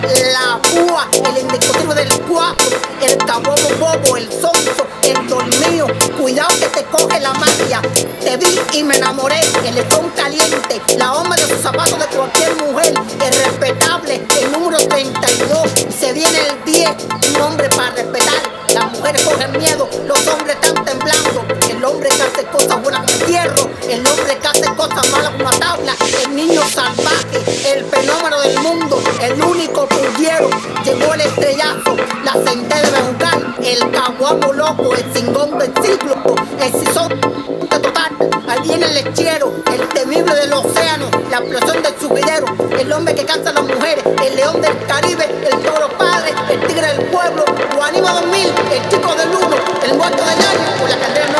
la púa, el indiscutible del cuatro, el cabobo bobo, el sonso, el dormido. Cuidado que te coge la magia. Te vi y me enamoré, el lechón caliente, la hombre de sus zapatos de cualquier mujer, el respetable, el número 32. Se viene el 10, un hombre para respetar. Las mujeres cogen miedo, los hombres están temblando. El hombre que hace cosas buenas con hierro, el hombre que hace cosas malas con una tabla. El niño salvaje, el fenómeno del mundo, el único pullero. Llegó el estrellazo, la senté de Bejucal, el caguamo loco, el cingón del siglo, el sisón total. Ahí viene el lechero, el temible del océano, la explosión del subidero, el hombre que cansa a las mujeres, el león del Caribe, el toro padre, el tigre del pueblo, Juanima 2000, el chico del uno, el muerto del año, por la carrera